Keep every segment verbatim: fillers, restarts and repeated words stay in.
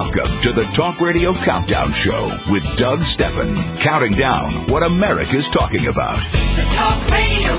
Welcome to the Talk Radio Countdown Show with Doug Steppen, counting down what America's talking about. The Talk Radio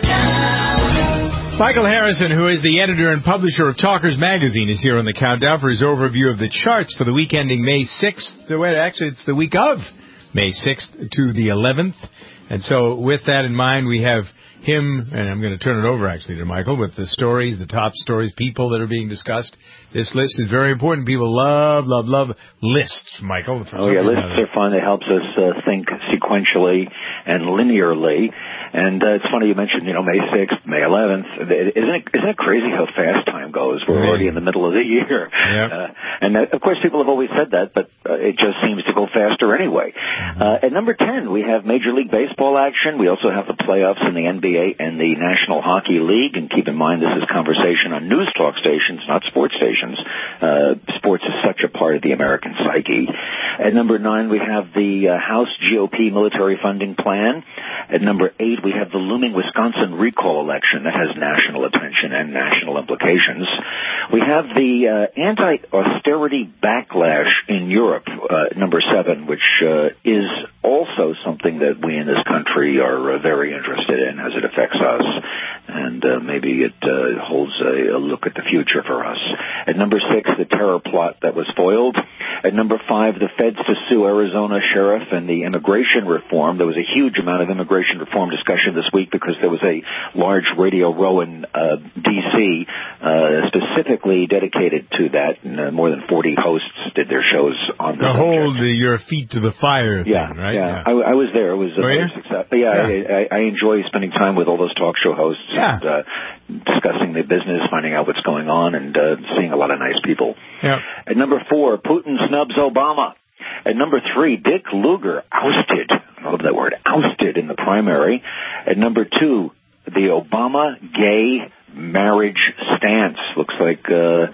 Countdown. Michael Harrison, who is the editor and publisher of Talkers Magazine, is here on the countdown for his overview of the charts for the week ending May sixth. Actually, it's the week of May sixth to the eleventh. And so with that in mind, we have him, and I'm going to turn it over, actually, to Michael, with the stories, the top stories, people that are being discussed. This list is very important. People love, love, love lists, Michael. Oh, yeah, lists are fun. It helps us uh, think sequentially and linearly. And uh, it's funny you mentioned, you know, May sixth, May eleventh. Isn't it, isn't it crazy how fast time goes? We're already in the middle of the year. Yep. Uh, and, uh, of course, people have always said that, but uh, it just seems to go faster anyway. Mm-hmm. Uh, at number ten, we have Major League Baseball action. We also have the playoffs in the N B A and the National Hockey League. And keep in mind, this is conversation on news talk stations, not sports stations. Uh, sports is such a part of the American psyche. At number nine, we have the uh, House G O P military funding plan. At number eight, we have the looming Wisconsin recall election that has national attention and national implications. We have the uh, anti-austerity backlash in Europe, uh, number seven, which uh, is also something that we in this country are uh, very interested in as it affects us. And uh, maybe it uh, holds a, a look at the future for us. At number six, the terror plot that was foiled. At number five, the feds to sue Arizona sheriff and the immigration reform. There was a huge amount of immigration reform discussion this week because there was a large radio row in uh, D C uh, specifically dedicated to that. And, uh, more than forty hosts did their shows on the The subject. hold the, your feet to the fire thing, Yeah, right? yeah. I, I was there. It was a Were very you? successful. Yeah, Yeah. I, I, I enjoy spending time with all those talk show hosts Yeah. and uh, discussing the business, finding out what's going on, and uh, seeing a lot of nice people. Yeah. At number four, Putin snubs Obama. At number three, Dick Lugar ousted. I love that word, ousted in the primary. At number two, the Obama gay marriage stance. Looks like uh,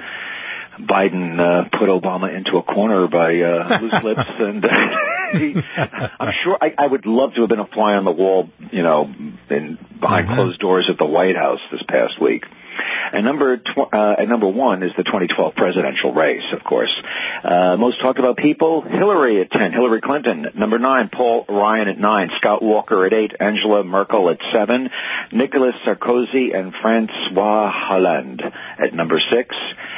Biden uh, put Obama into a corner by uh, loose lips, and uh, he, I'm sure I, I would love to have been a fly on the wall, you know, in behind Mm-hmm. closed doors at the White House this past week. And number tw- uh, and number one is the twenty twelve presidential race, of course. Uh, most talked about people, Hillary at ten, Hillary Clinton. Number nine, Paul Ryan at nine, Scott Walker at eight, Angela Merkel at seven, Nicolas Sarkozy and Francois Hollande at number six,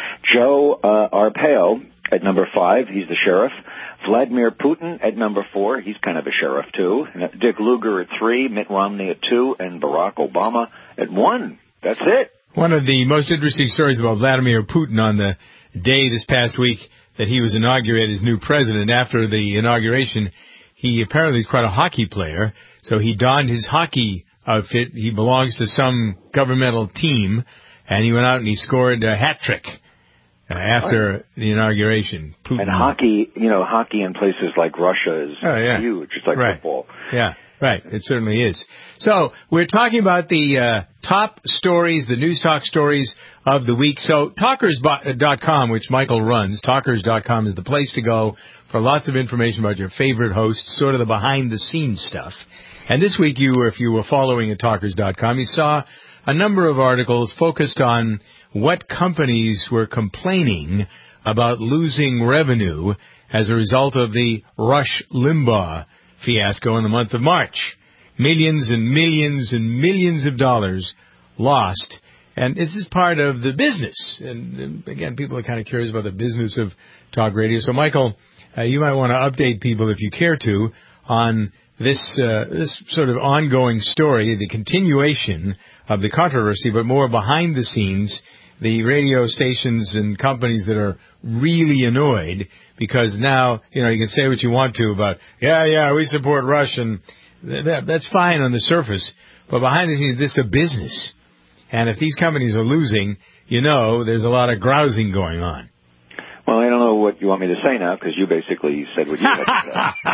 Joe uh, Arpaio at number five, he's the sheriff, Vladimir Putin at number four, he's kind of a sheriff too, Dick Lugar at three, Mitt Romney at two, and Barack Obama at one. That's it. One of the most interesting stories about Vladimir Putin on the day this past week that he was inaugurated as new president. After the inauguration, he apparently is quite a hockey player, so he donned his hockey outfit. He belongs to some governmental team, and he went out and he scored a hat trick uh, after right. the inauguration. Putin. And hockey, you know, hockey in places like Russia is oh, yeah. huge. It's like right. football. Yeah. Right, it certainly is. So, we're talking about the uh, top stories, the news talk stories of the week. So, talkers dot com, which Michael runs, talkers dot com is the place to go for lots of information about your favorite hosts, sort of the behind-the-scenes stuff. And this week, you were, if you were following at talkers dot com, you saw a number of articles focused on what companies were complaining about losing revenue as a result of the Rush Limbaugh fiasco in the month of March. Millions and millions and millions of dollars lost. And this is part of the business. And, and again, people are kind of curious about the business of talk radio. So, Michael, uh, you might want to update people, if you care to, on this uh, this sort of ongoing story, the continuation of the controversy, but more behind the scenes, the radio stations and companies that are really annoyed because now, you know, you can say what you want to about, yeah, yeah, we support Rush, and that, that's fine on the surface, but behind the scenes, this is a business. And if these companies are losing, you know, there's a lot of grousing going on. Well, I don't know what you want me to say now, because you basically said what you had to say.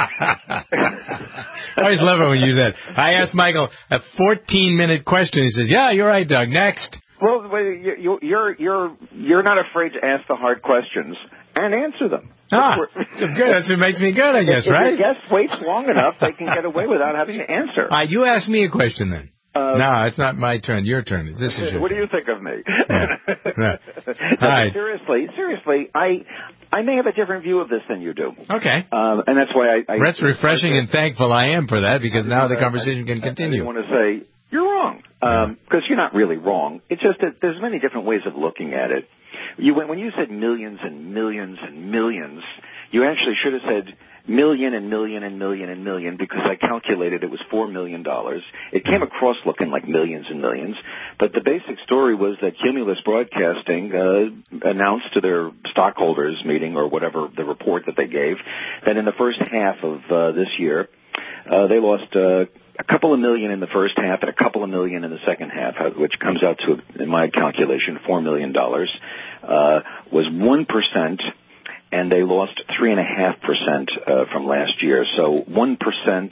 I always love it when you do that. I asked Michael a fourteen-minute question. He says, yeah, you're right, Doug. Next. Well, you're you're you're not afraid to ask the hard questions and answer them. Ah, that's good. That's what makes me good, I guess, if right? If your guest waits long enough, they can get away without having to answer. Uh, you ask me a question then. Uh, no, it's not my turn. Your turn. This is your What turn. do you think of me? Yeah. Right. No, All right. Seriously, seriously, I I may have a different view of this than you do. Okay. Um, and that's why I... I That's refreshing I, and thankful I am for that, because now the conversation I, can continue. I, I want to say, you're wrong. Um, because you're not really wrong. It's just that there's many different ways of looking at it. You, when you said millions and millions and millions, you actually should have said million and million and million and million, because I calculated it was four million dollars. It came across looking like millions and millions, but the basic story was that Cumulus Broadcasting uh, announced to their stockholders meeting, or whatever the report that they gave, that in the first half of uh, this year, uh, they lost uh, a couple of million in the first half and a couple of million in the second half, which comes out to, in my calculation, four million dollars, uh, was one percent. And they lost three and a half percent from last year. So one percent,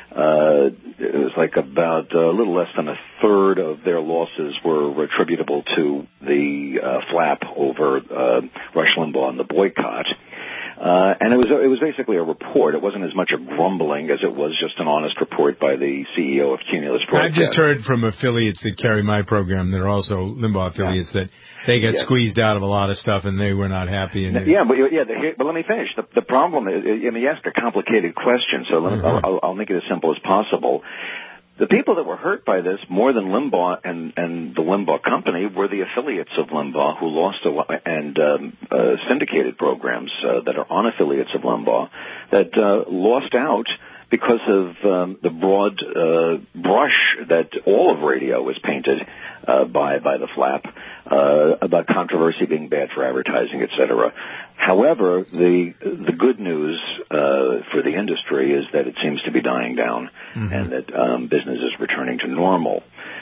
uh, it was like about a little less than a third of their losses were attributable to the uh, flap over uh, Rush Limbaugh and the boycott. Uh, and it was it was basically a report. It wasn't as much a grumbling as it was just an honest report by the C E O of Cumulus Broadcasting. I've just heard from affiliates that carry my program that are also Limbaugh affiliates yeah. that they get yeah. squeezed out of a lot of stuff and they were not happy. And yeah, but yeah, the, but let me finish. The, the problem is, I mean, you ask a complicated question, so let me, mm-hmm. I'll, I'll make it as simple as possible. The people that were hurt by this more than Limbaugh and, and the Limbaugh company were the affiliates of Limbaugh, who lost a lot, and um, uh, syndicated programs uh, that are on affiliates of Limbaugh that uh, lost out because of um, the broad uh, brush that all of radio was painted uh, by by the flap uh, about controversy being bad for advertising, et cetera. However, the the good news uh, for the industry is that it seems to be dying down, mm-hmm. and that um, business is returning to normal.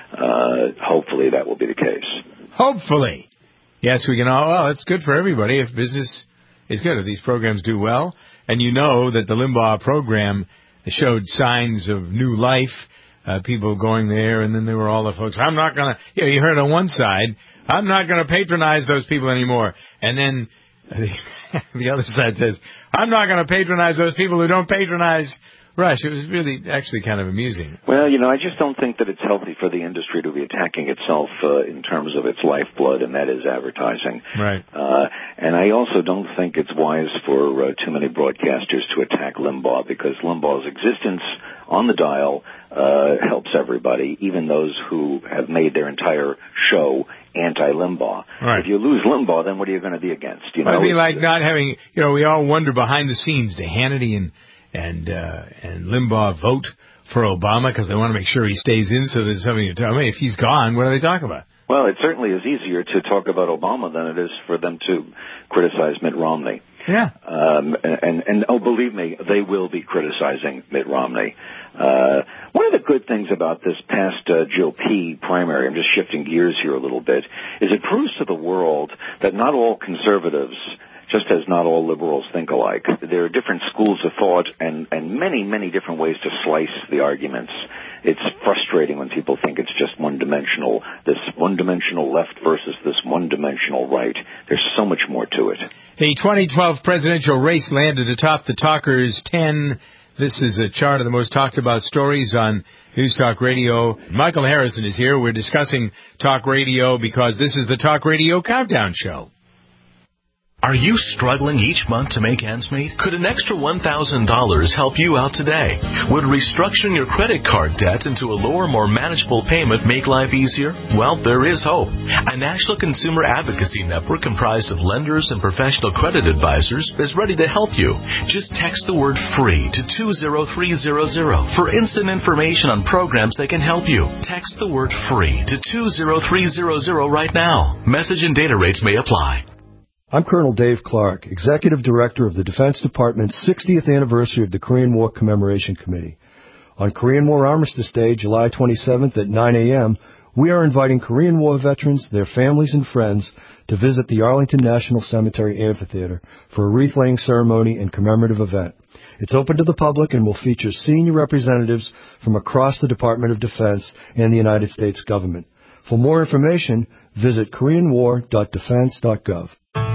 Uh, hopefully, that will be the case. Hopefully, yes, we can all. Well, it's good for everybody if business is good. If these programs do well, and you know that the Limbaugh program showed signs of new life, uh, people going there, and then there were all the folks. I'm not gonna. You know, you heard on one side, I'm not gonna patronize those people anymore, and then the other side says, I'm not going to patronize those people who don't patronize Rush. It was really actually kind of amusing. Well, you know, I just don't think that it's healthy for the industry to be attacking itself uh, in terms of its lifeblood, and that is advertising. Right. Uh, and I also don't think it's wise for uh, too many broadcasters to attack Limbaugh, because Limbaugh's existence on the dial uh, helps everybody, even those who have made their entire show anti-Limbaugh. Right. If you lose Limbaugh, then what are you going to be against? You know, it'd be like not having, you know, we all wonder behind the scenes, do Hannity and and uh, and Limbaugh vote for Obama because they want to make sure he stays in, so there's something to tell me. If he's gone, what are they talking about? Well, it certainly is easier to talk about Obama than it is for them to criticize Mitt Romney. Yeah. Um, and, and, and, oh, believe me, they will be criticizing Mitt Romney. Uh, one of the good things about this past uh, G O P primary, I'm just shifting gears here a little bit, is it proves to the world that not all conservatives, just as not all liberals, think alike. There are different schools of thought and, and many, many different ways to slice the arguments. It's frustrating when people think it's just one-dimensional, this one-dimensional left versus this one-dimensional right. There's so much more to it. The twenty twelve presidential race landed atop the Talkers ten. This is a chart of the most talked about stories on News Talk Radio. Michael Harrison is here. We're discussing talk radio because this is the Talk Radio Countdown Show. Are you struggling each month to make ends meet? Could an extra one thousand dollars help you out today? Would restructuring your credit card debt into a lower, more manageable payment make life easier? Well, there is hope. A national consumer advocacy network comprised of lenders and professional credit advisors is ready to help you. Just text the word FREE to two zero three zero zero for instant information on programs that can help you. Text the word FREE to two zero three zero zero right now. Message and data rates may apply. I'm Colonel Dave Clark, Executive Director of the Defense Department's sixtieth anniversary of the Korean War Commemoration Committee. On Korean War Armistice Day, July twenty-seventh at nine a.m., we are inviting Korean War veterans, their families, and friends to visit the Arlington National Cemetery Amphitheater for a wreath-laying ceremony and commemorative event. It's open to the public and will feature senior representatives from across the Department of Defense and the United States government. For more information, visit korean war dot defense dot gov.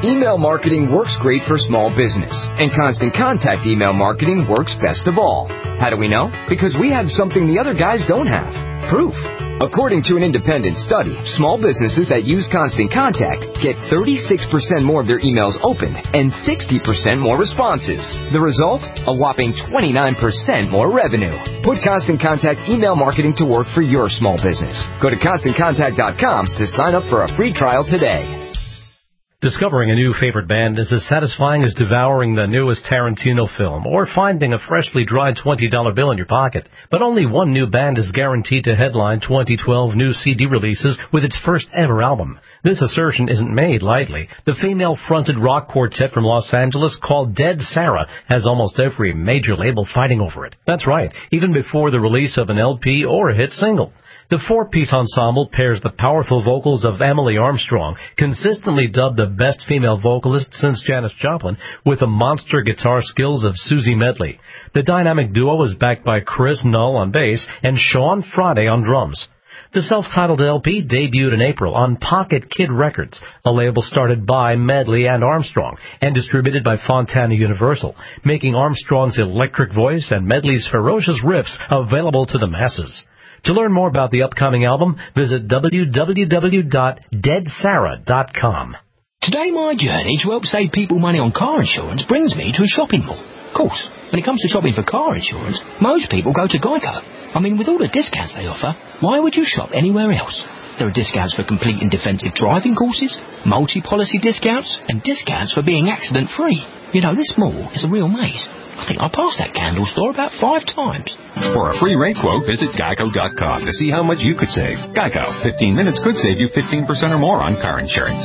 Email marketing works great for small business, and Constant Contact email marketing works best of all. How do we know? Because we have something the other guys don't have. Proof. According to an independent study, small businesses that use Constant Contact get thirty-six percent more of their emails opened and sixty percent more responses. The result? A whopping twenty-nine percent more revenue. Put Constant Contact email marketing to work for your small business. Go to constant contact dot com to sign up for a free trial today. Discovering a new favorite band is as satisfying as devouring the newest Tarantino film or finding a freshly dried twenty dollar bill in your pocket. But only one new band is guaranteed to headline twenty twelve new C D releases with its first ever album. This assertion isn't made lightly. The female-fronted rock quartet from Los Angeles called Dead Sarah has almost every major label fighting over it. That's right, even before the release of an L P or a hit single. The four-piece ensemble pairs the powerful vocals of Emily Armstrong, consistently dubbed the best female vocalist since Janis Joplin, with the monster guitar skills of Susie Medley. The dynamic duo is backed by Chris Null on bass and Sean Friday on drums. The self-titled L P debuted in April on Pocket Kid Records, a label started by Medley and Armstrong and distributed by Fontana Universal, making Armstrong's electric voice and Medley's ferocious riffs available to the masses. To learn more about the upcoming album, visit w w w dot dead sarah dot com. Today my journey to help save people money on car insurance brings me to a shopping mall. Of course, when it comes to shopping for car insurance, most people go to Geico. I mean, with all the discounts they offer, why would you shop anywhere else? There are discounts for complete and defensive driving courses, multi-policy discounts, and discounts for being accident-free. You know, this mall is a real maze. I think I passed that candle store about five times. For a free rate quote, visit geico dot com to see how much you could save. Geico, fifteen minutes could save you fifteen percent or more on car insurance.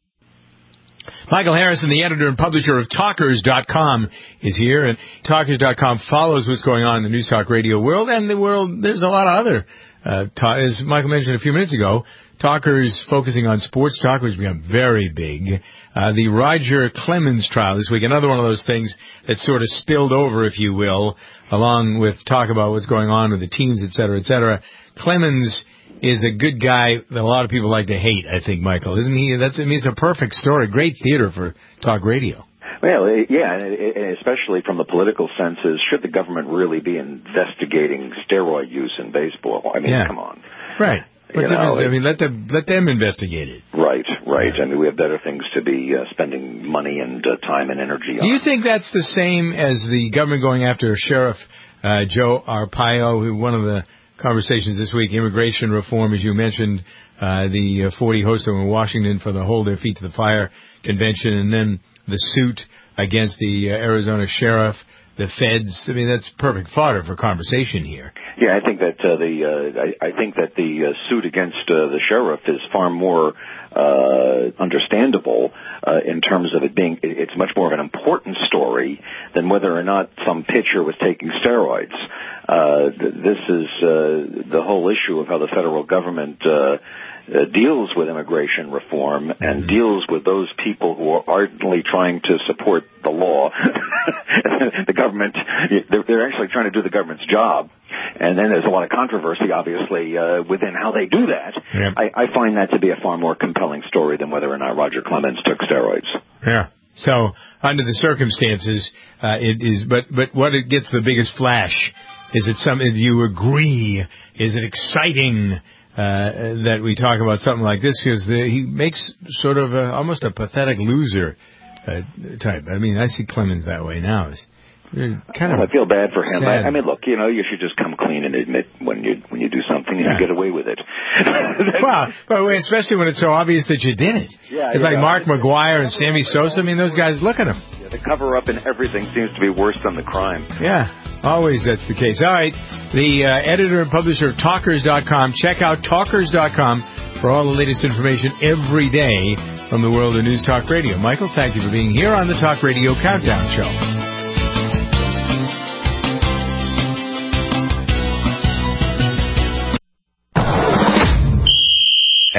Michael Harrison, the editor and publisher of Talkers dot com, is here, and Talkers dot com follows what's going on in the News Talk Radio world, and the world, there's a lot of other, uh, ta- as Michael mentioned a few minutes ago, Talkers focusing on sports talk, which has become very big. Uh, the Roger Clemens trial this week, another one of those things that sort of spilled over, if you will, along with talk about what's going on with the teams, et cetera, et cetera. Clemens is a good guy that a lot of people like to hate, I think, Michael. Isn't he? That's, I mean, it's a perfect story. Great theater for talk radio. Well, yeah, and especially from the political senses, should the government really be investigating steroid use in baseball? I mean, yeah. come on. Right. You know, I mean, let them let them investigate it. Right, right. Yeah. I mean, we have better things to be uh, spending money and uh, time and energy on. Do you think that's the same as the government going after Sheriff uh, Joe Arpaio, who one of the conversations this week, immigration reform, as you mentioned, uh, the uh, forty hosts in Washington for the Hold Their Feet to the Fire convention, and then the suit against the uh, Arizona sheriff, the feds. I mean, that's perfect fodder for conversation here. Yeah, I think that uh, the uh, I, I think that the uh, suit against uh, the sheriff is far more uh, understandable uh, in terms of it being. It's much more of an important story than whether or not some pitcher was taking steroids. Uh, th- this is uh, the whole issue of how the federal government Uh, Uh, deals with immigration reform and mm-hmm. deals with those people who are ardently trying to support the law. The government, they're, they're actually trying to do the government's job. And then there's a lot of controversy, obviously, uh, within how they do that. Yep. I, I find that to be a far more compelling story than whether or not Roger Clemens took steroids. Yeah. So, under the circumstances, uh, it is, but, but what it gets the biggest flash, is it something you agree? Is it exciting? Uh, that we talk about something like this, because the, he makes sort of a, almost a pathetic loser uh, type. I mean, I see Clemens that way now. It's kind of I feel bad for him. I, sad. I mean, look, you know, you should just come clean and admit when you when you do something and Yeah. you get away with it. Well, but especially when it's so obvious that you did it. Yeah, it's yeah. like Mark McGuire and Sammy Sosa. I mean, those guys, look at them. Yeah, the cover up and everything seems to be worse than the crime. Yeah. Always that's the case. All right. The uh, editor and publisher of Talkers dot com. Check out Talkers dot com for all the latest information every day from the world of News Talk Radio. Michael, thank you for being here on the Talk Radio Countdown Show.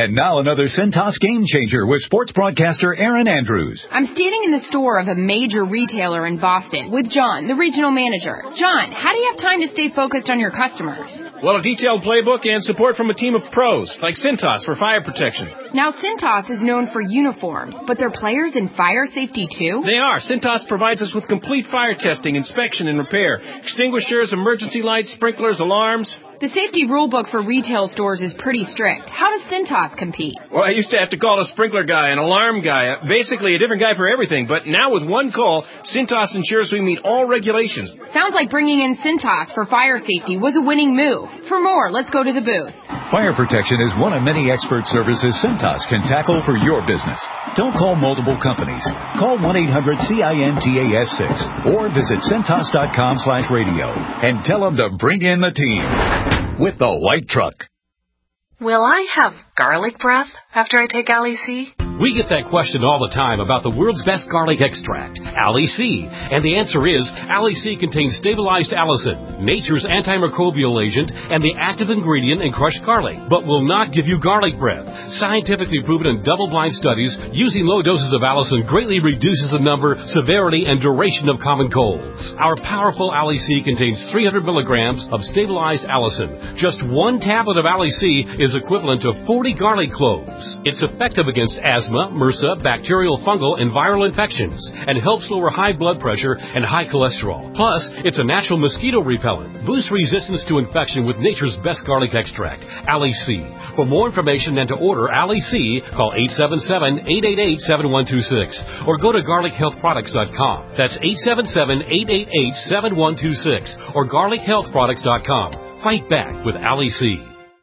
And now another Cintas game changer with sports broadcaster Aaron Andrews. I'm standing in the store of a major retailer in Boston with John, the regional manager. John, how do you have time to stay focused on your customers? Well, a detailed playbook and support from a team of pros, like Cintas for fire protection. Now, Cintas is known for uniforms, but they're players in fire safety too? They are. Cintas provides us with complete fire testing, inspection, and repair. Extinguishers, emergency lights, sprinklers, alarms. The safety rulebook for retail stores is pretty strict. How does Cintas compete? Well, I used to have to call a sprinkler guy, an alarm guy, basically a different guy for everything. But now with one call, Cintas ensures we meet all regulations. Sounds like bringing in Cintas for fire safety was a winning move. For more, let's go to the booth. Fire protection is one of many expert services Cintas can tackle for your business. Don't call multiple companies. Call one eight hundred C I N T A S six or visit Cintas.com slash radio and tell them to bring in the team with the white truck. Will I have garlic breath after I take Ali C? We get that question all the time about the world's best garlic extract, Ali C. And the answer is, Ali C contains stabilized allicin, nature's antimicrobial agent, and the active ingredient in crushed garlic, but will not give you garlic breath. Scientifically proven in double-blind studies, using low doses of allicin greatly reduces the number, severity, and duration of common colds. Our powerful Ali C contains three hundred milligrams of stabilized allicin. Just one tablet of Ali C is equivalent to forty garlic cloves. It's effective against asthma, MRSA, bacterial, fungal, and viral infections, and helps lower high blood pressure and high cholesterol. Plus, it's a natural mosquito repellent. Boosts resistance to infection with nature's best garlic extract, Ali C. For more information and to order Ali C, call eight seven seven, eight eight eight, seven one two six or go to garlic health products dot com. That's eight seven seven, eight eight eight, seven one two six or garlic health products dot com. Fight back with Ali C.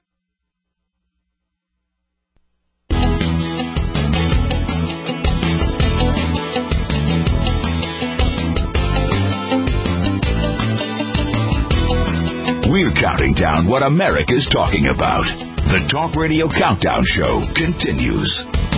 We're counting down what America's talking about. The Talk Radio Countdown Show continues.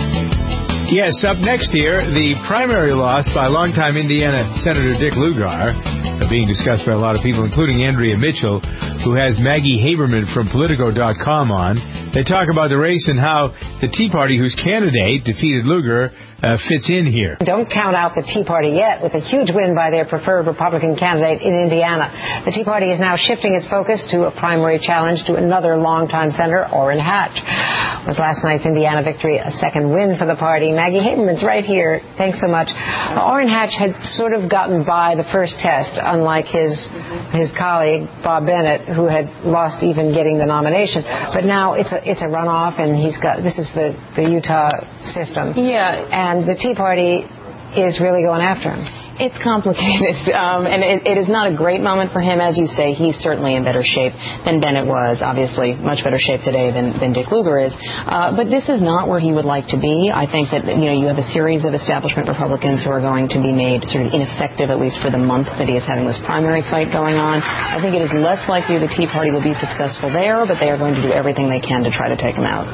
Yes, up next here, the primary loss by longtime Indiana Senator Dick Lugar, being discussed by a lot of people, including Andrea Mitchell, who has Maggie Haberman from Politico dot com on. They talk about the race and how the Tea Party, whose candidate defeated Lugar, uh, fits in here. Don't count out the Tea Party yet, with a huge win by their preferred Republican candidate in Indiana. The Tea Party is now shifting its focus to a primary challenge to another longtime Senator, Orrin Hatch. With last night's Indiana victory a second win for the party. Maggie Haberman's right here. Thanks so much. Orrin Hatch had sort of gotten by the first test, unlike his his colleague, Bob Bennett, who had lost even getting the nomination. But now it's a it's a runoff, and he's got, this is the, the Utah system. Yeah. And the Tea Party is really going after him. It's complicated, um, and it, it is not a great moment for him. As you say, he's certainly in better shape than Bennett was, obviously much better shape today than, than Dick Lugar is. Uh, but this is not where he would like to be. I think that, you know, you have a series of establishment Republicans who are going to be made sort of ineffective, at least for the month that he is having this primary fight going on. I think it is less likely the Tea Party will be successful there, but they are going to do everything they can to try to take him out.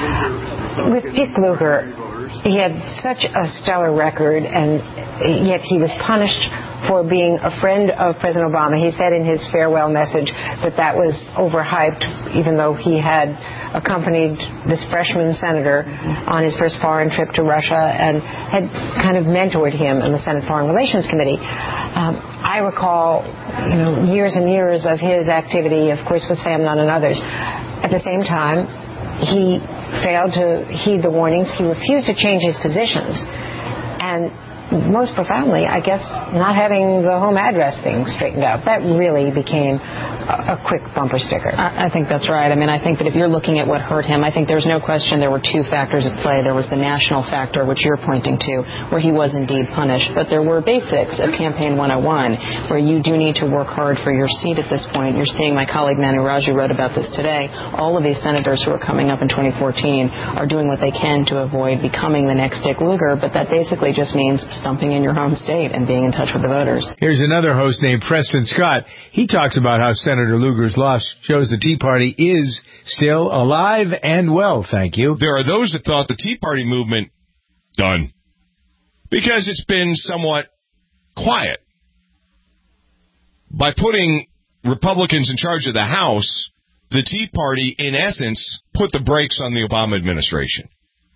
With Dick Lugar, he had such a stellar record, and yet he was punished for being a friend of President Obama. He said in his farewell message that that was overhyped, even though he had accompanied this freshman senator on his first foreign trip to Russia and had kind of mentored him in the Senate Foreign Relations Committee. Um, I recall, you know, years and years of his activity, of course, with Sam Nunn and others. At the same time, he failed to heed the warnings. He refused to change his positions. And most profoundly, I guess, not having the home address thing straightened out. That really became a, a quick bumper sticker. I, I think that's right. I mean, I think that if you're looking at what hurt him, I think there's no question there were two factors at play. There was the national factor, which you're pointing to, where he was indeed punished. But there were basics of Campaign one oh one, where you do need to work hard for your seat at this point. You're seeing, my colleague Manu Raju wrote about this today, all of these senators who are coming up in twenty fourteen are doing what they can to avoid becoming the next Dick Lugar, but that basically just means stumping in your home state and being in touch with the voters. Here's another host named Preston Scott. He talks about how Senator Lugar's loss shows the Tea Party is still alive and well, thank you. There are those that thought the Tea Party movement done because it's been somewhat quiet. By putting Republicans in charge of the House, the Tea Party, in essence, put the brakes on the Obama administration.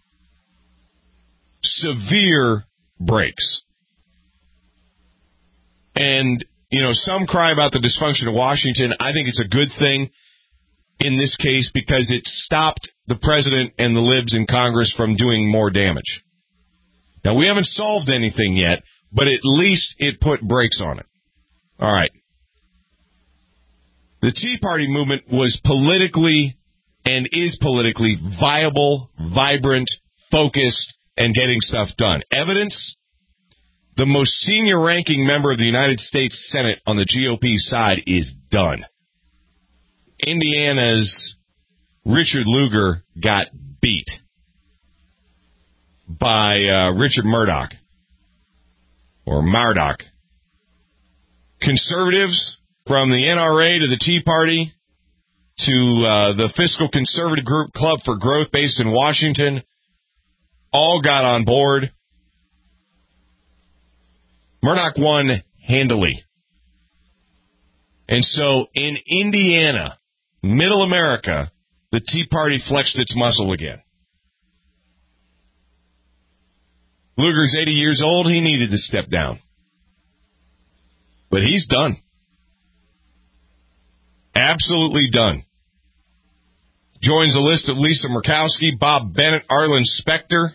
Severe brakes. And, you know, some cry about the dysfunction of Washington. I think it's a good thing in this case because it stopped the president and the libs in Congress from doing more damage. Now, we haven't solved anything yet, but at least it put brakes on it. All right. The Tea Party movement was politically and is politically viable, vibrant, focused, and getting stuff done. Evidence? The most senior ranking member of the United States Senate on the G O P side is done. Indiana's Richard Lugar got beat by uh, Richard Murdoch, or Murdoch. Conservatives, from the N R A to the Tea Party to uh, the fiscal conservative group Club for Growth based in Washington, all got on board. Murdoch won handily. And so in Indiana, middle America, the Tea Party flexed its muscle again. Lugar's eighty years old. He needed to step down. But he's done. Absolutely done. Joins the list of Lisa Murkowski, Bob Bennett, Arlen Specter.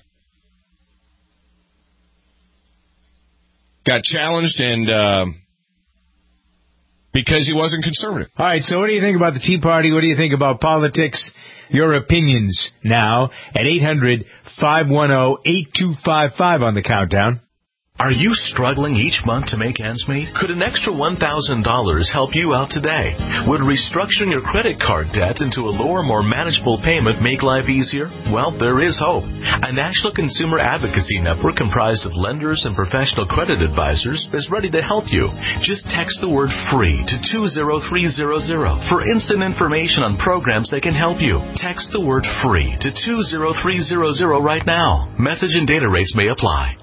Got challenged and uh, because he wasn't conservative. All right, so what do you think about the Tea Party? What do you think about politics? Your opinions now at eight hundred, five one zero, eight two five five on the countdown. Are you struggling each month to make ends meet? Could an extra one thousand dollars help you out today? Would restructuring your credit card debt into a lower, more manageable payment make life easier? Well, there is hope. A national consumer advocacy network comprised of lenders and professional credit advisors is ready to help you. Just text the word FREE to two zero three zero zero for instant information on programs that can help you. Text the word FREE to two zero three zero zero right now. Message and data rates may apply.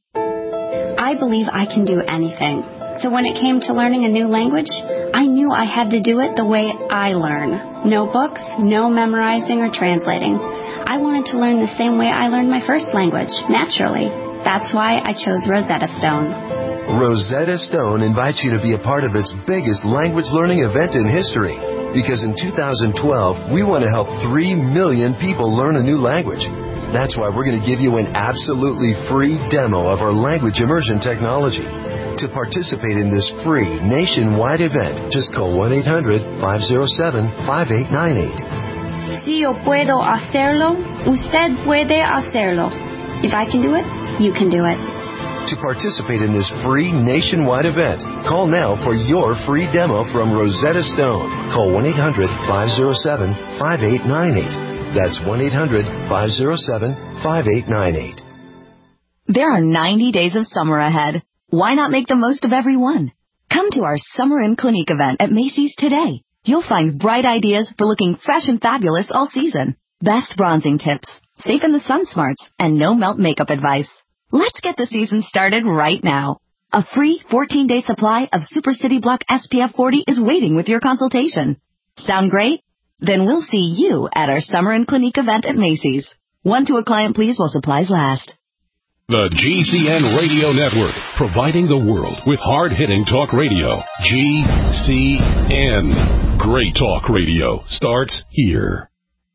I believe I can do anything. So when it came to learning a new language, I knew I had to do it the way I learn. No books, no memorizing or translating. I wanted to learn the same way I learned my first language, naturally. That's why I chose Rosetta Stone. Rosetta Stone invites you to be a part of its biggest language learning event in history. Because in two thousand twelve, we want to help three million people learn a new language. That's why we're going to give you an absolutely free demo of our language immersion technology. To participate in this free nationwide event, just call one eight hundred, five oh seven, five eight nine eight. Si yo puedo hacerlo, usted puede hacerlo. If I can do it, you can do it. To participate in this free nationwide event, call now for your free demo from Rosetta Stone. Call one eight hundred, five oh seven, five eight nine eight. That's one eight hundred, five oh seven, five eight nine eight. There are ninety days of summer ahead. Why not make the most of every one? Come to our Summer in Clinique event at Macy's today. You'll find bright ideas for looking fresh and fabulous all season. Best bronzing tips, safe in the sun smarts, and no melt makeup advice. Let's get the season started right now. A free fourteen-day supply of Super City Block S P F forty is waiting with your consultation. Sound great? Then we'll see you at our Summer in Clinique event at Macy's. One to a client, please, while supplies last. The G C N Radio Network, providing the world with hard-hitting talk radio. G C N. Great talk radio starts here.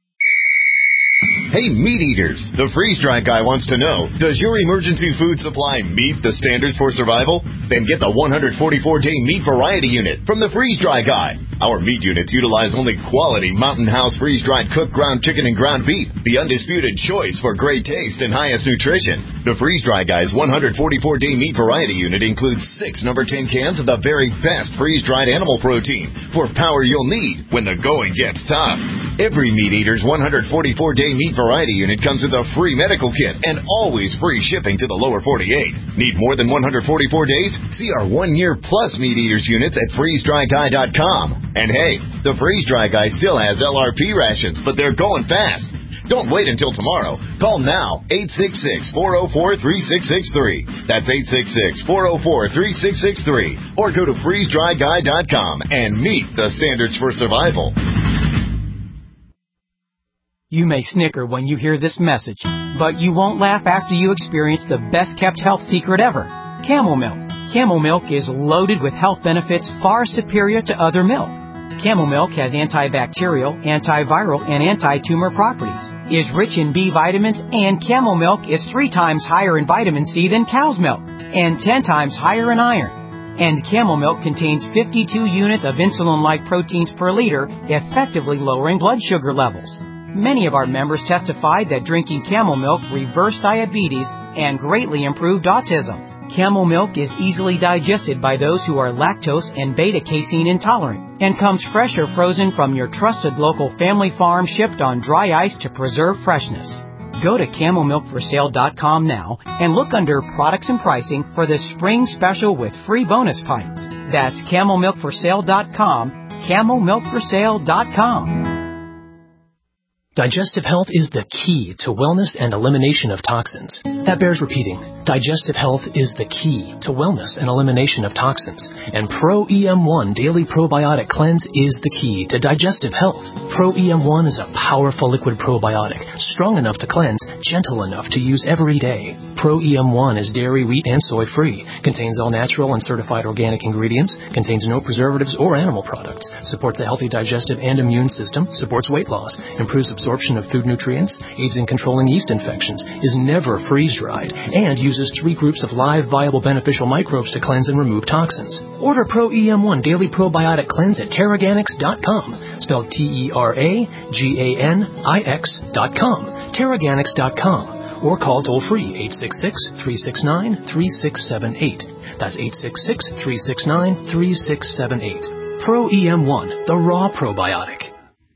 Hey, meat eaters, the freeze-dry guy wants to know, does your emergency food supply meet the standards for survival? Then get the one hundred forty-four day meat variety unit from the freeze-dry guy. Our meat units utilize only quality Mountain House freeze-dried cooked ground chicken and ground beef, the undisputed choice for great taste and highest nutrition. The freeze-dry guy's one hundred forty-four day meat variety unit includes six number ten cans of the very best freeze-dried animal protein for power you'll need when the going gets tough. Every meat eater's one hundred forty-four day meat variety unit comes with a free medical kit and always free shipping to the lower forty-eight. Need more than one hundred forty-four days? See our one-year plus meat eaters units at freeze dry guy dot com. And hey, the Freeze Dry Guy still has L R P rations, but they're going fast. Don't wait until tomorrow. Call now, eight six six, four oh four, three six six three. That's eight six six, four oh four, three six six three. Or go to freeze dry guy dot com and meet the standards for survival. You may snicker when you hear this message, but you won't laugh after you experience the best-kept health secret ever, Camel Milk. Camel Milk is loaded with health benefits far superior to other milk. Camel Milk has antibacterial, antiviral, and anti-tumor properties, is rich in B vitamins, and Camel Milk is three times higher in vitamin C than cow's milk, and ten times higher in iron. And Camel Milk contains fifty-two units of insulin-like proteins per liter, effectively lowering blood sugar levels. Many of our members testified that drinking Camel Milk reversed diabetes and greatly improved autism. Camel Milk is easily digested by those who are lactose and beta-casein intolerant and comes fresh or frozen from your trusted local family farm, shipped on dry ice to preserve freshness. Go to camel milk for sale dot com now and look under products and pricing for the spring special with free bonus pints. That's camel milk for sale dot com, camel milk for sale dot com. Digestive health is the key to wellness and elimination of toxins. That bears repeating. Digestive health is the key to wellness and elimination of toxins. And Pro E M one Daily Probiotic Cleanse is the key to digestive health. Pro E M one is a powerful liquid probiotic, strong enough to cleanse, gentle enough to use every day. Pro E M one is dairy, wheat, and soy free, contains all natural and certified organic ingredients, contains no preservatives or animal products, supports a healthy digestive and immune system, supports weight loss, improves absorption of food nutrients, aids in controlling yeast infections, is never freeze-dried, and uses three groups of live, viable, beneficial microbes to cleanse and remove toxins. Order Pro E M one Daily Probiotic Cleanse at Teraganix dot com, spelled T E R A G A N I X dot com, Teraganix dot com, or call toll-free eight six six, three six nine, three six seven eight. That's eight six six, three six nine, three six seven eight. Pro E M one, the raw probiotic.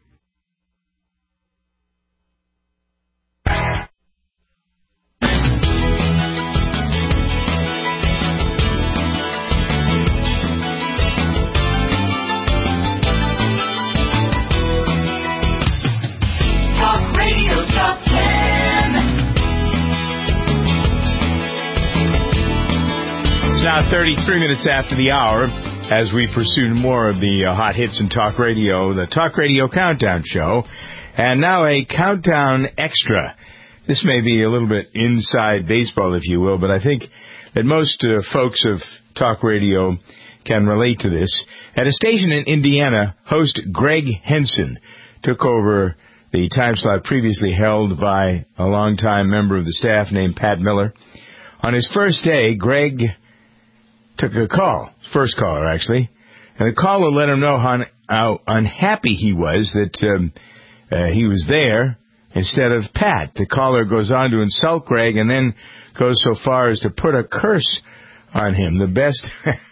Now thirty-three minutes after the hour, as we pursue more of the uh, hot hits in talk radio, the Talk Radio Countdown Show, and now a Countdown Extra. This may be a little bit inside baseball, if you will, but I think that most uh, folks of talk radio can relate to this. At a station in Indiana, host Greg Henson took over the time slot previously held by a longtime member of the staff named Pat Miller. On his first day, Greg took a call, first caller actually, and the caller let him know how, how unhappy he was that um, uh, he was there instead of Pat. The caller goes on to insult Greg and then goes so far as to put a curse on him. The best,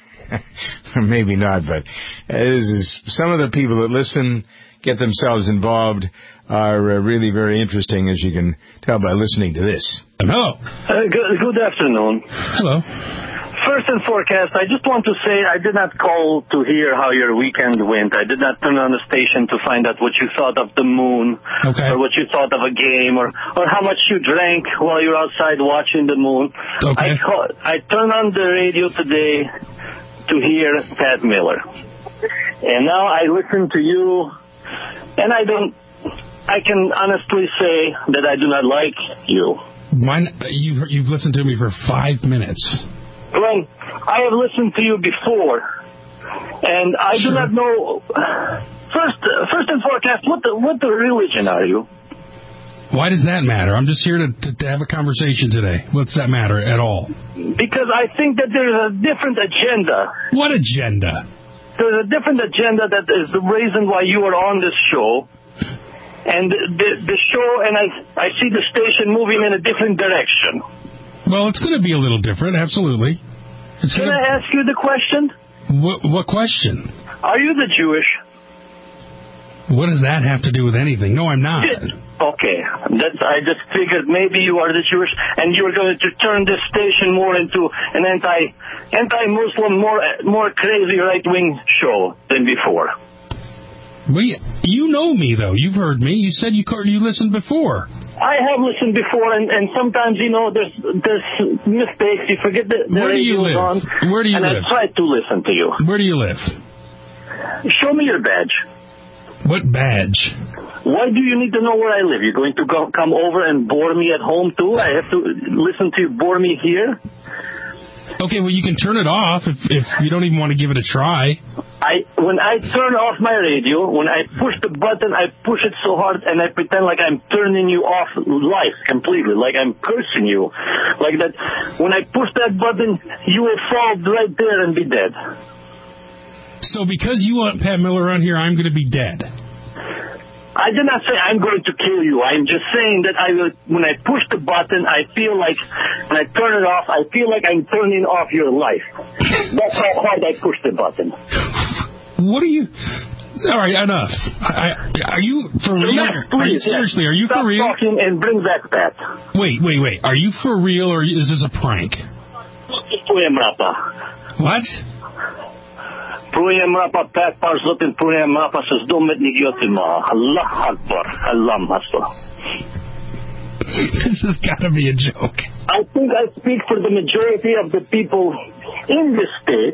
or maybe not, but this is, some of the people that listen, get themselves involved, are uh, really very interesting, as you can tell by listening to this. Hello. Uh, good, good afternoon. Hello. First and forecast, I just want to say I did not call to hear how your weekend went. I did not turn on the station to find out what you thought of the moon, okay, or what you thought of a game, or, or how much you drank while you're outside watching the moon. Okay. I, call, I turned on the radio today to hear Pat Miller. And now I listen to you, and I don't, I can honestly say that I do not like you. Mine, you, you've listened to me for five minutes. Glenn, I have listened to you before, and I sure. do not know. First, uh, first and forecast, what the what the religion are you? Why does that matter? I'm just here to, to, to have a conversation today. What's that matter at all? Because I think that there's a different agenda. What agenda? There's a different agenda that is the reason why you are on this show. And the, the show, and I, I see the station moving in a different direction. Well, it's going to be a little different, absolutely. It's Can gonna... I ask you the question? What, what question? Are you the Jewish? What does that have to do with anything? No, I'm not. Okay. That's, I just figured maybe you are the Jewish, and you are going to turn this station more into an anti, anti-Muslim, more, more crazy right-wing show than before. Well, you know me, though. You've heard me. You said you you listened before. I have listened before, and, and sometimes, you know, there's there's mistakes. You forget the, the Where do you live? On, Where do you and live? And I try to listen to you. Where do you live? Show me your badge. What badge? Why do you need to know where I live? You're going to go, come over and bore me at home, too? I have to listen to you bore me here? Okay, well, you can turn it off if, if you don't even want to give it a try. I When I turn off my radio, when I push the button, I push it so hard and I pretend like I'm turning you off life completely, like I'm cursing you. Like that, when I push that button, you will fall right there and be dead. So because you want Pat Miller on here, I'm going to be dead. I did not say I'm going to kill you. I'm just saying that I will, when I push the button, I feel like, when I turn it off, I feel like I'm turning off your life. That's how hard I push the button. What are you... All right, enough. I, I, are you for real? Yes, please, are you, yes. seriously, are you Stop for real? Talking and bring back Pat. Wait, wait, wait. Are you for real or is this a prank? What? Prujem rapa Pat Parzotin, prujem rapa se zdomet nigiotima. Allah Akbar. Allah Master. This has got to be a joke. I think I speak for the majority of the people in this state,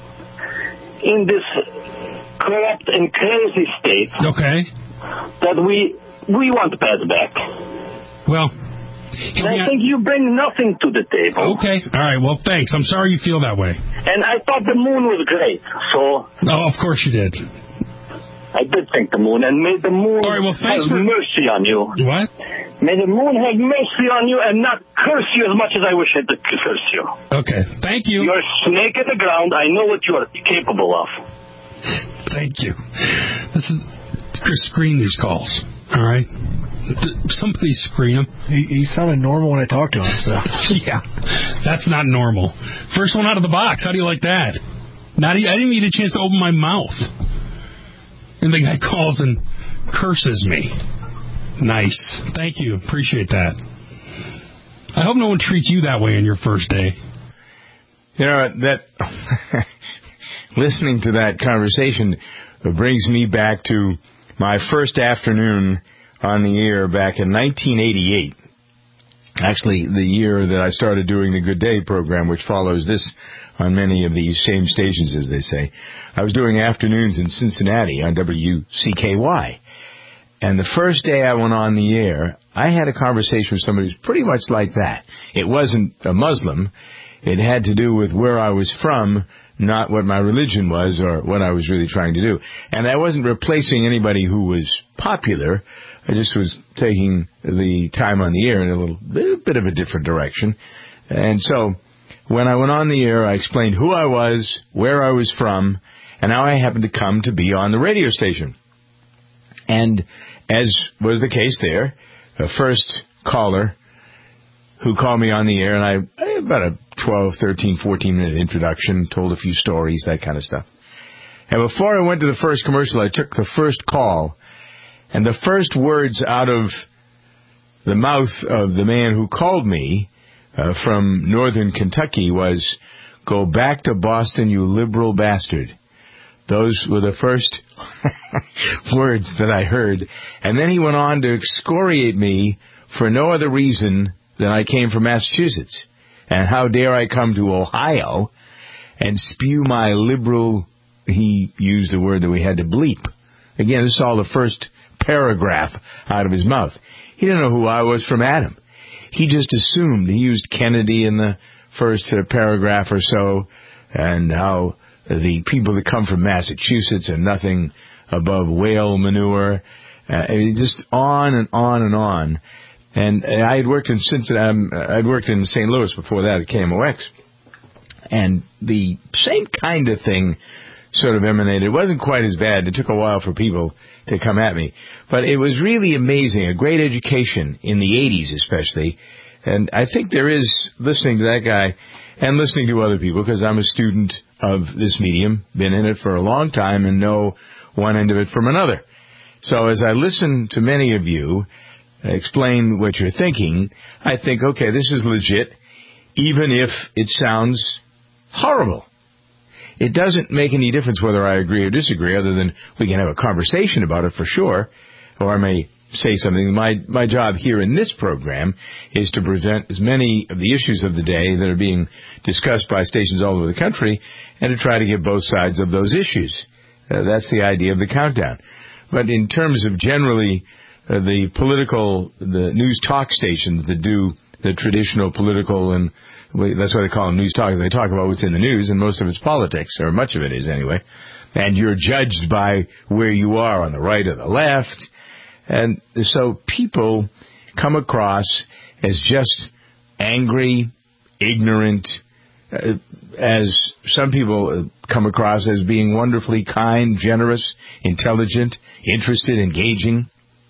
in this corrupt and crazy state. Okay. That we we want Pat back. Well, and I think you bring nothing to the table. Okay. All right. Well, thanks. I'm sorry you feel that way. And I thought the moon was great, so... Oh, of course you did. I did think the moon, and may the moon All right, well, thanks have for... mercy on you. What? May the moon have mercy on you and not curse you as much as I wish it to curse you. Okay. Thank you. You're a snake in the ground. I know what you are capable of. Thank you. This is... Chris, screen these calls. All right? Somebody screen him. He, he sounded normal when I talked to him. So yeah, that's not normal. First one out of the box. How do you like that? Not I didn't even get a chance to open my mouth, and the guy calls and curses me. Nice. Thank you. Appreciate that. I hope no one treats you that way on your first day. You know that listening to that conversation brings me back to my first afternoon on the air back in nineteen eighty-eight. Actually, the year that I started doing the Good Day program, which follows this on many of these same stations, as they say. I was doing afternoons in Cincinnati on W C K Y. And the first day I went on the air, I had a conversation with somebody who's pretty much like that. It wasn't a Muslim. It had to do with where I was from, not what my religion was or what I was really trying to do. And I wasn't replacing anybody who was popular. I just was taking the time on the air in a little bit, bit of a different direction. And so when I went on the air, I explained who I was, where I was from, and how I happened to come to be on the radio station. And as was the case there, the first caller who called me on the air, and I, about a twelve, thirteen, fourteen minute introduction, told a few stories, that kind of stuff. And before I went to the first commercial, I took the first call, and the first words out of the mouth of the man who called me uh, from northern Kentucky was, "Go back to Boston, you liberal bastard." Those were the first words that I heard. And then he went on to excoriate me for no other reason than I came from Massachusetts. And how dare I come to Ohio and spew my liberal... He used a word that we had to bleep. Again, this is all the first paragraph out of his mouth. He didn't know who I was from Adam. He just assumed. He used Kennedy in the first paragraph or so, and how the people that come from Massachusetts are nothing above whale manure. Uh, just on and on and on. And I had worked in Cincinnati. I'd worked in Saint Louis before that at K M O X, and the same kind of thing sort of emanated. It wasn't quite as bad. It took a while for people to come at me. But it was really amazing, a great education in the eighties especially. And I think there is, listening to that guy and listening to other people, because I'm a student of this medium, been in it for a long time and know one end of it from another. So as I listen to many of you explain what you're thinking, I think, okay, this is legit, even if it sounds horrible. It doesn't make any difference whether I agree or disagree, other than we can have a conversation about it for sure, or I may say something. My my job here in this program is to present as many of the issues of the day that are being discussed by stations all over the country, and to try to get both sides of those issues. Uh, that's the idea of the countdown. but in terms of generally uh, the political, the news talk stations that do the traditional political, and that's why they call them news talk. They talk about what's in the news, and most of it's politics, or much of it is anyway. And you're judged by where you are on the right or the left. And so people come across as just angry, ignorant, uh, as some people come across as being wonderfully kind, generous, intelligent, interested, engaging.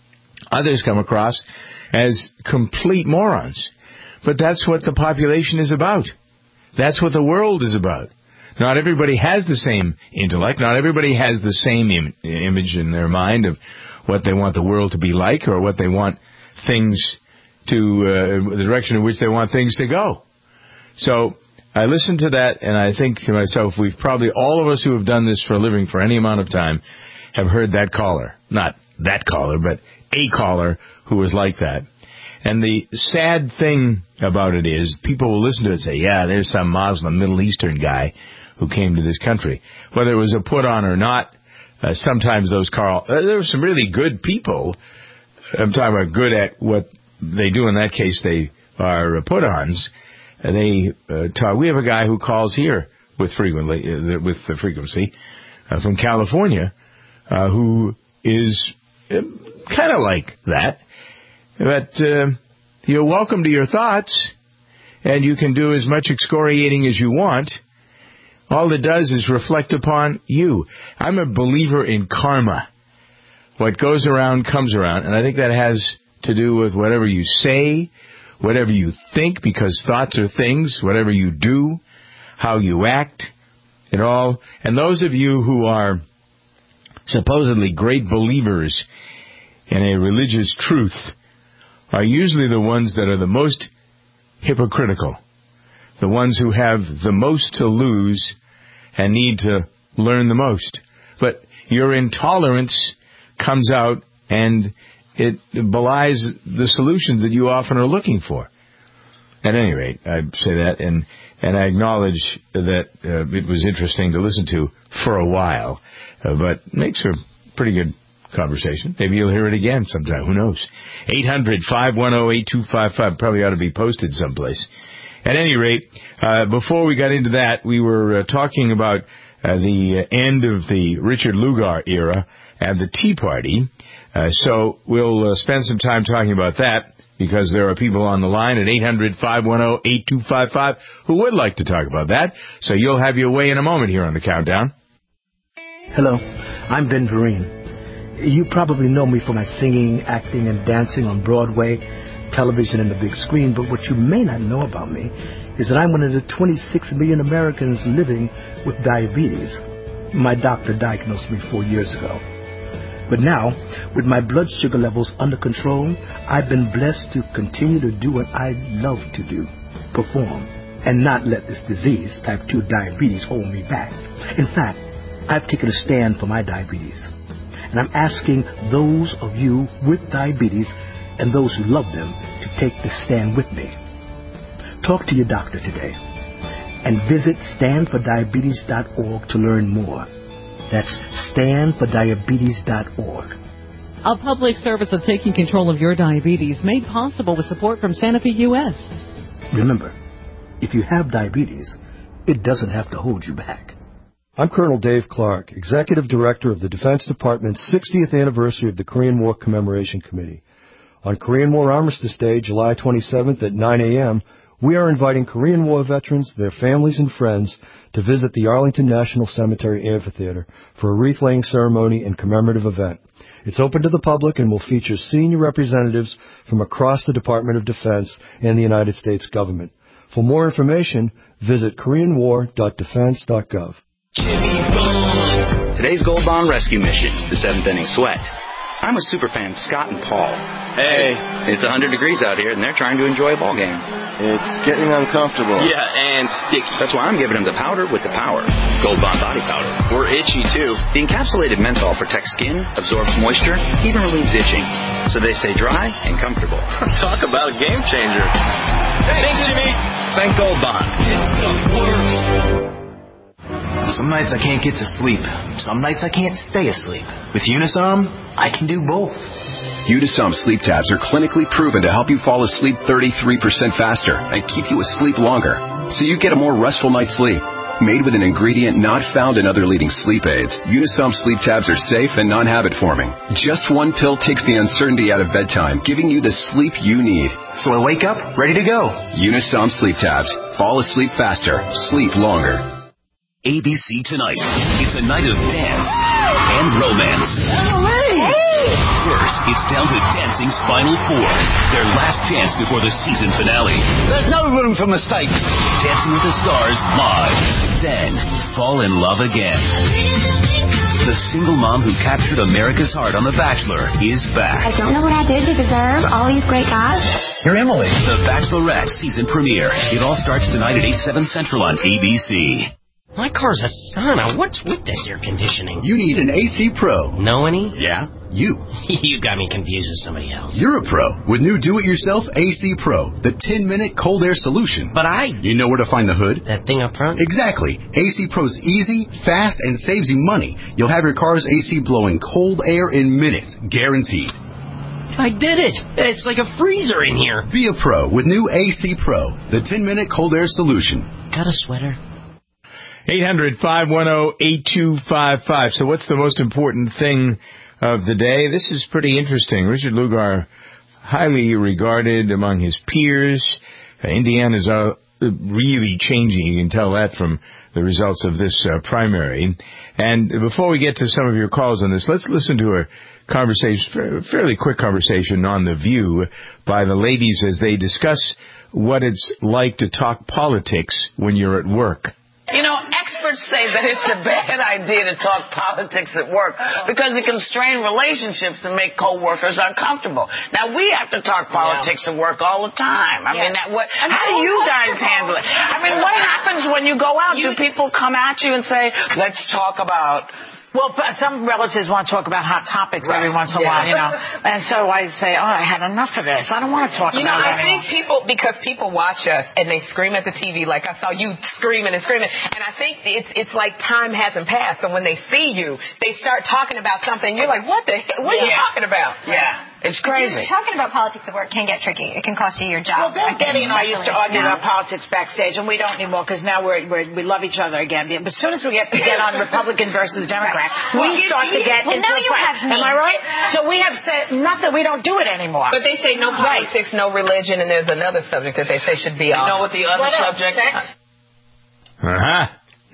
Others come across as complete morons. But that's what the population is about. That's what the world is about. Not everybody has the same intellect. Not everybody has the same im- image in their mind of what they want the world to be like, or what they want things to, uh, the direction in which they want things to go. So I listened to that, and I think to myself, we've probably, all of us who have done this for a living for any amount of time, have heard that caller. Not that caller, but a caller who was like that. And the sad thing about it is, people will listen to it and say, yeah, there's some Muslim Middle Eastern guy who came to this country. Whether it was a put-on or not, uh, sometimes those Carl, uh, there were some really good people. I'm talking about good at what they do. In that case, they are put-ons. Uh, they uh, talk. We have a guy who calls here with frequently, uh, with the frequency uh, from California, uh, who is uh, kind of like that. But uh, you're welcome to your thoughts, and you can do as much excoriating as you want. All it does is reflect upon you. I'm a believer in karma. What goes around comes around, and I think that has to do with whatever you say, whatever you think, because thoughts are things, whatever you do, how you act, it all. And those of you who are supposedly great believers in a religious truth are usually the ones that are the most hypocritical, the ones who have the most to lose and need to learn the most. But your intolerance comes out, and it belies the solutions that you often are looking for. At any rate, I say that, and, and I acknowledge that uh, it was interesting to listen to for a while, uh, but makes for pretty good conversation. Maybe you'll hear it again sometime. Who knows? eight hundred, five one zero, eight two five five probably ought to be posted someplace. At any rate, uh, before we got into that, we were uh, talking about uh, the end of the Richard Lugar era and the Tea Party. Uh, so we'll uh, spend some time talking about that, because there are people on the line at eight hundred, five one zero, eight two five five who would like to talk about that. So you'll have your way in a moment here on the Countdown. Hello, I'm Ben Vereen. You probably know me for my singing, acting, and dancing on Broadway, television, and the big screen, but what you may not know about me is that I'm one of the twenty-six million Americans living with diabetes. My doctor diagnosed me four years ago. But now, with my blood sugar levels under control, I've been blessed to continue to do what I love to do, perform, and not let this disease, type two diabetes, hold me back. In fact, I've taken a stand for my diabetes. And I'm asking those of you with diabetes and those who love them to take this stand with me. Talk to your doctor today and visit stand for diabetes dot org to learn more. That's stand for diabetes dot org. A public service of taking control of your diabetes, made possible with support from Sanofi U S. Remember, if you have diabetes, it doesn't have to hold you back. I'm Colonel Dave Clark, Executive Director of the Defense Department's sixtieth anniversary of the Korean War Commemoration Committee. On Korean War Armistice Day, July twenty-seventh at nine a.m., we are inviting Korean War veterans, their families, and friends to visit the Arlington National Cemetery Amphitheater for a wreath-laying ceremony and commemorative event. It's open to the public and will feature senior representatives from across the Department of Defense and the United States government. For more information, visit korean war dot defense dot gov. Today's Gold Bond rescue mission, the seventh inning sweat. I'm with superfans Scott and Paul. Hey. It's one hundred degrees out here, and they're trying to enjoy a ball game. It's getting uncomfortable. Yeah, and sticky. That's why I'm giving them the powder with the power. Gold Bond body powder. We're itchy, too. The encapsulated menthol protects skin, absorbs moisture, even relieves itching, so they stay dry and comfortable. Talk about a game changer. Thanks, Thanks Jimmy. Thank Gold Bond. This stuff works. Some nights I can't get to sleep. Some nights I can't stay asleep. With Unisom, I can do both. Unisom sleep tabs are clinically proven to help you fall asleep thirty-three percent faster and keep you asleep longer, so you get a more restful night's sleep. Made with an ingredient not found in other leading sleep aids, Unisom sleep tabs are safe and non-habit forming. Just one pill takes the uncertainty out of bedtime, giving you the sleep you need. So I wake up ready to go. Unisom sleep tabs. Fall asleep faster. Sleep longer. A B C Tonight. It's a night of dance and romance. First, it's down to Dancing's Final Four, their last chance before the season finale. There's no room for mistakes. Dancing with the Stars live. Then, fall in love again. The single mom who captured America's heart on The Bachelor is back. I don't know what I did to deserve all these great guys. You're Emily. The Bachelorette season premiere. It all starts tonight at eight, seven Central on A B C. My car's a sauna. What's with this air conditioning? You need an A C Pro. Know any? Yeah, you. You got me confused with somebody else. You're a pro with new do-it-yourself A C Pro, the ten-minute cold air solution. But I... You know where to find the hood? That thing up front? Exactly. A C Pro's easy, fast, and saves you money. You'll have your car's A C blowing cold air in minutes, guaranteed. I did it. It's like a freezer in here. Be a pro with new A C Pro, the ten-minute cold air solution. Got a sweater? eight hundred, five one zero, eight two five five. So what's the most important thing of the day? This is pretty interesting. Richard Lugar, highly regarded among his peers. Uh, Indiana's uh, really changing. You can tell that from the results of this uh, primary. And before we get to some of your calls on this, let's listen to a conversation, fairly quick conversation on The View by the ladies as they discuss what it's like to talk politics when you're at work. You know, experts say that it's a bad idea to talk politics at work because it can strain relationships and make coworkers uncomfortable. Now, we have to talk politics yeah. at work all the time. I yeah. mean, that, what, how do you guys handle it? I mean, what happens when you go out? You, do people come at you and say, let's talk about... Well, some relatives want to talk about hot topics right. every once in a yeah. while, you know. And so I say, oh, I had enough of this. I don't want to talk you about know, it I think people, because people watch us and they scream at the T V, like I saw you screaming and screaming. And I think it's it's like time hasn't passed. So when they see you, they start talking about something. You're like, what the hell? What yeah. are you talking about? Yeah. It's crazy. Talking about politics at work can get tricky. It can cost you your job. Well, Bill Getty and I used to argue about politics backstage, and we don't anymore because now we're, we're we love each other again. But as soon as we get to get on Republican versus Democrat, right. well, we start you, to get well, into now a you fight. have me. Am I right? So we have said not that we don't do it anymore. But they say no politics, right. no religion, and there's another subject that they say should be off. You know what the other what subject is? Uh-huh.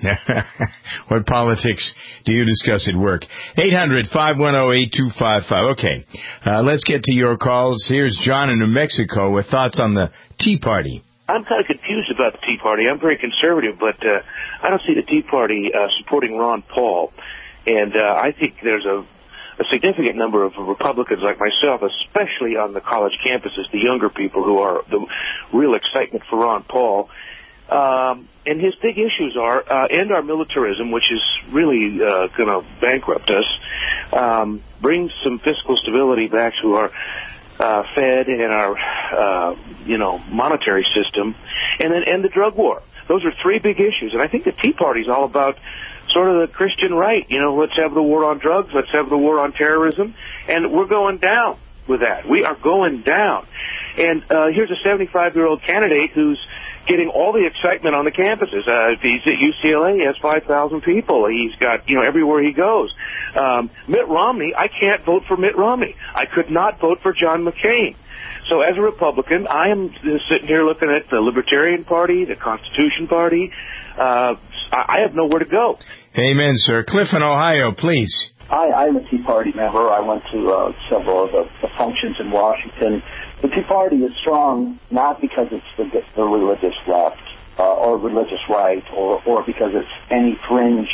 What politics do you discuss at work? eight hundred, five one zero, eight two five five. Okay, uh, let's get to your calls. Here's John in New Mexico with thoughts on the Tea Party. I'm kind of confused about the Tea Party. I'm very conservative, but uh, I don't see the Tea Party uh, supporting Ron Paul. And uh, I think there's a, a significant number of Republicans like myself, especially on the college campuses, the younger people who are the real excitement for Ron Paul. Um, and his big issues are uh, end our militarism, which is really uh, going to bankrupt us, um, bring some fiscal stability back to our uh, Fed and our, uh, you know, monetary system, and then end the drug war. Those are three big issues, and I think the Tea Party is all about sort of the Christian right. You know, let's have the war on drugs, let's have the war on terrorism, and we're going down with that. We are going down. And uh, here's a seventy-five-year-old candidate who's getting all the excitement on the campuses. Uh, he's at U C L A. He has five thousand people. He's got, you know, everywhere he goes. Um, Mitt Romney, I can't vote for Mitt Romney. I could not vote for John McCain. So as a Republican, I am sitting here looking at the Libertarian Party, the Constitution Party. Uh, I have nowhere to go. Amen, sir. Cliff in Ohio, please. Hi, I'm a Tea Party member. I went to uh, several of the, the functions in Washington. The Tea Party is strong not because it's the, the religious left uh, or religious right or, or because it's any fringe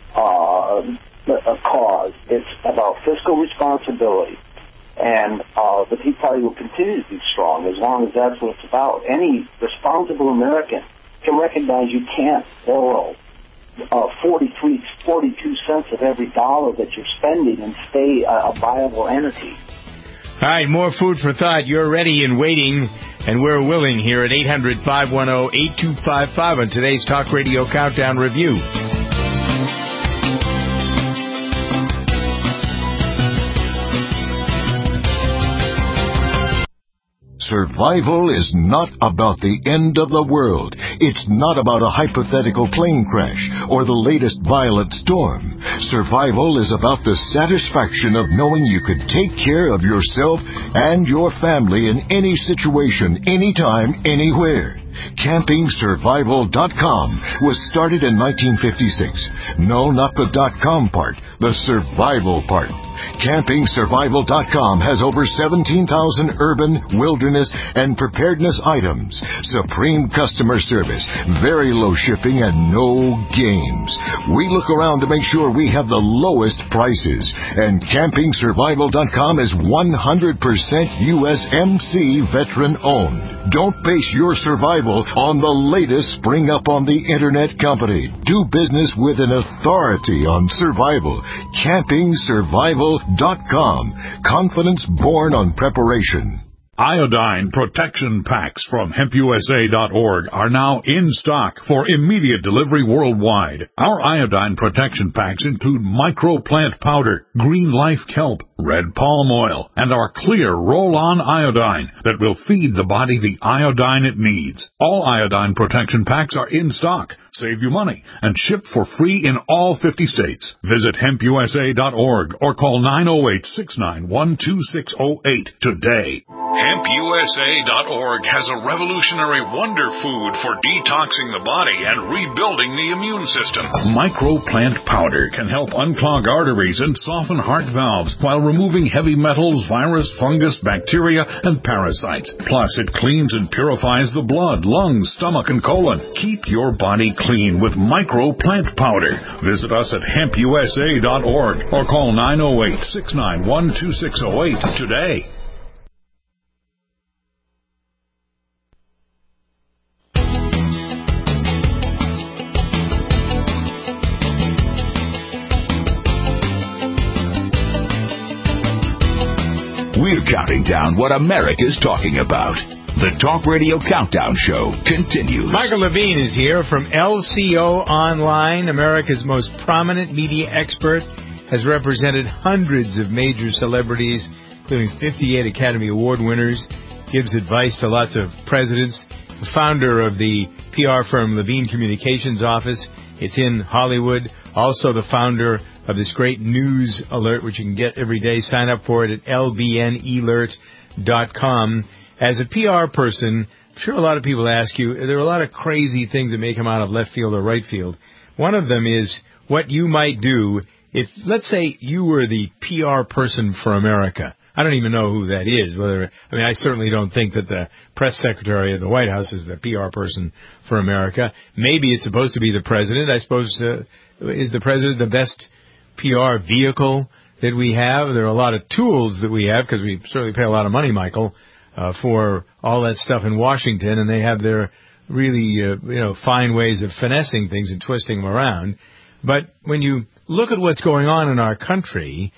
uh, cause. It's about fiscal responsibility. And uh, the Tea Party will continue to be strong as long as that's what it's about. Any responsible American can recognize you can't borrow Uh, forty-three, forty-two cents of every dollar that you're spending and stay a, a viable entity. All right, more food for thought. You're ready and waiting, and we're willing here at eight hundred, five one zero, eight two five five on today's Talk Radio Countdown Review. Survival is not about the end of the world. It's not about a hypothetical plane crash or the latest violent storm. Survival is about the satisfaction of knowing you could take care of yourself and your family in any situation, anytime, anywhere. Camping Survival dot com was started in nineteen fifty-six. No, not the .com part, the survival part. Camping Survival dot com has over seventeen thousand urban, wilderness, and preparedness items. Supreme customer service, very low shipping, and no games. We look around to make sure we have the lowest prices. And Camping Survival dot com is one hundred percent U S M C veteran-owned. Don't base your survival on the latest spring up on the Internet company. Do business with an authority on survival. Camping Survival dot com. Confidence born on preparation. Iodine protection packs from hemp U S A dot org are now in stock for immediate delivery worldwide. Our iodine protection packs include microplant powder, green life kelp, red palm oil, and our clear roll-on iodine that will feed the body the iodine it needs. All iodine protection packs are in stock, save you money, and ship for free in all fifty states. Visit hemp U S A dot org or call nine oh eight, six nine one, two six oh eight today. hemp U S A dot org has a revolutionary wonder food for detoxing the body and rebuilding the immune system. Microplant powder can help unclog arteries and soften heart valves while removing heavy metals, virus, fungus, bacteria, and parasites. Plus, it cleans and purifies the blood, lungs, stomach, and colon. Keep your body clean with Microplant powder. Visit us at hemp U S A dot org or call nine oh eight, six nine one, two six oh eight today. We're counting down what America's talking about. The Talk Radio Countdown Show continues. Michael Levine is here from L C O Online, America's most prominent media expert, has represented hundreds of major celebrities, including fifty-eight Academy Award winners, gives advice to lots of presidents, the founder of the P R firm Levine Communications Office. It's in Hollywood. Also the founder of this great news alert, which you can get every day. Sign up for it at L B N alert dot com. As a P R person, I'm sure a lot of people ask you, there are a lot of crazy things that may come out of left field or right field. One of them is what you might do if, let's say, you were the P R person for America. I don't even know who that is. Whether I mean, I certainly don't think that the press secretary of the White House is the P R person for America. Maybe it's supposed to be the president. I suppose, uh, is the president the best P R vehicle that we have? There are a lot of tools that we have, because we certainly pay a lot of money, Michael, uh, for all that stuff in Washington, and they have their really, uh, you know, fine ways of finessing things and twisting them around. But when you look at what's going on in our country,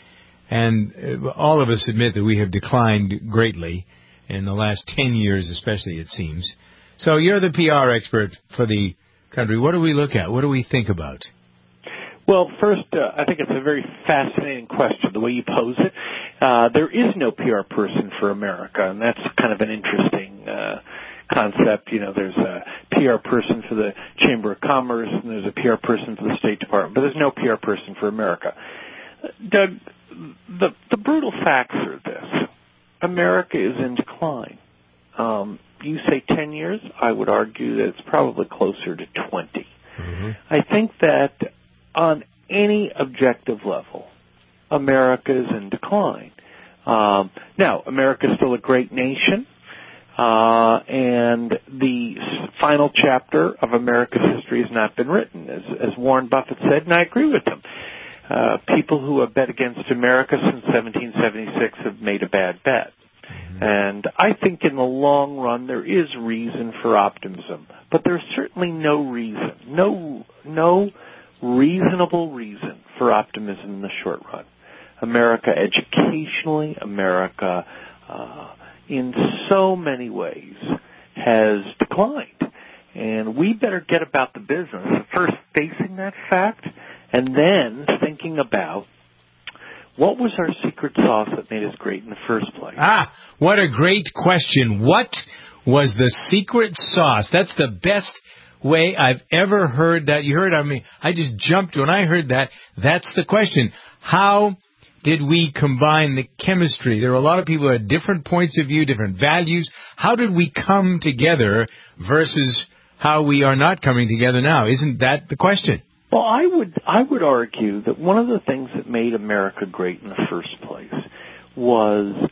and all of us admit that we have declined greatly in the last ten years, especially, it seems. So you're the P R expert for the country. What do we look at? What do we think about? Well, first, uh, I think it's a very fascinating question, the way you pose it. Uh, there is no P R person for America, and that's kind of an interesting uh, concept. You know, there's a P R person for the Chamber of Commerce, and there's a P R person for the State Department, but there's no P R person for America. Doug, the, the brutal facts are this. America is in decline. Um, you say ten years, I would argue that it's probably closer to twenty. Mm-hmm. I think that on any objective level, America is in decline. Um, now, America is still a great nation, uh, and the final chapter of America's history has not been written, as, as Warren Buffett said, and I agree with him. Uh, people who have bet against America since seventeen seventy-six have made a bad bet. Mm-hmm. And I think in the long run there is reason for optimism, but there's certainly no reason, no, no reasonable reason for optimism in the short run. America educationally, America uh, in so many ways has declined. And we better get about the business, first facing that fact, and then thinking about what was our secret sauce that made us great in the first place. place? Ah, what a great question. What was the secret sauce? That's the best way I've ever heard that. You heard, I mean, I just jumped when I heard that. That's the question. How did we combine the chemistry? There were a lot of people who had different points of view, different values. How did we come together versus how we are not coming together now? Isn't that the question? Well, I would I would argue that one of the things that made America great in the first place was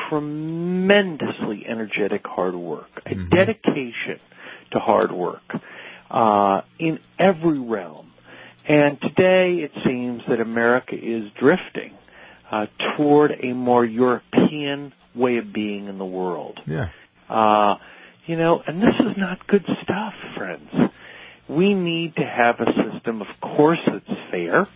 tremendously energetic hard work, a mm-hmm. dedication to hard work uh, in every realm. And today it seems that America is drifting uh, toward a more European way of being in the world. Yeah. Uh, you know, and this is not good stuff, friends. We need to have a system, of course, that's fair,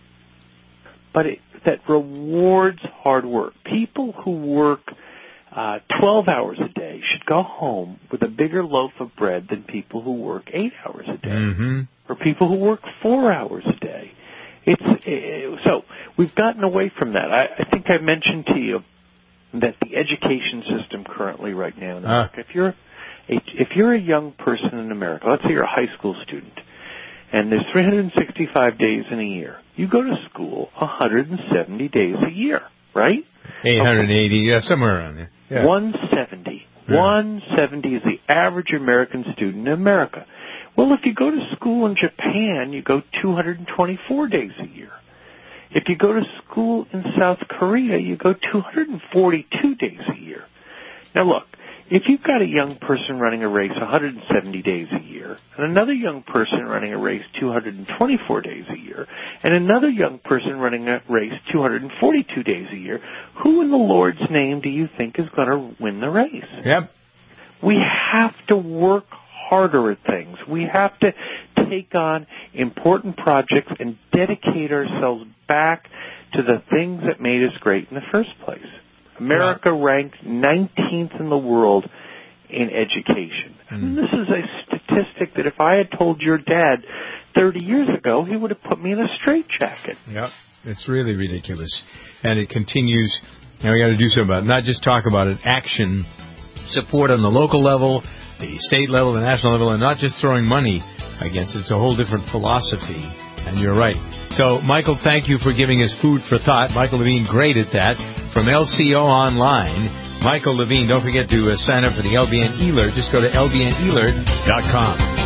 but it, that rewards hard work. People who work uh, twelve hours a day should go home with a bigger loaf of bread than people who work eight hours a day, mm-hmm. or people who work four hours a day. It's it, so we've gotten away from that. I, I think I mentioned to you that the education system currently right now in America, uh. if you're If you're a young person in America, let's say you're a high school student, and there's three hundred sixty-five days in a year, you go to school one hundred seventy days a year, right? eight hundred eighty, okay. Yeah, somewhere around there. Yeah. one hundred seventy. Yeah. one hundred seventy is the average American student in America. Well, if you go to school in Japan, you go two hundred twenty-four days a year. If you go to school in South Korea, you go two hundred forty-two days a year. Now, look. If you've got a young person running a race one hundred seventy days a year, and another young person running a race two hundred twenty-four days a year, and another young person running a race two hundred forty-two days a year, who in the Lord's name do you think is going to win the race? Yep. We have to work harder at things. We have to take on important projects and dedicate ourselves back to the things that made us great in the first place. America ranked nineteenth in the world in education. Mm. And this is a statistic that if I had told your dad thirty years ago, he would have put me in a straitjacket. Yep, it's really ridiculous. And it continues, and we got to do something about it. Not just talk about it, action, support on the local level, the state level, the national level, and not just throwing money against it. It's a whole different philosophy. And you're right. So, Michael, thank you for giving us food for thought. Michael Levine, great at that. From L C O Online, Michael Levine. Don't forget to uh, sign up for the L B N E-Alert. Just go to L B N E alert dot com.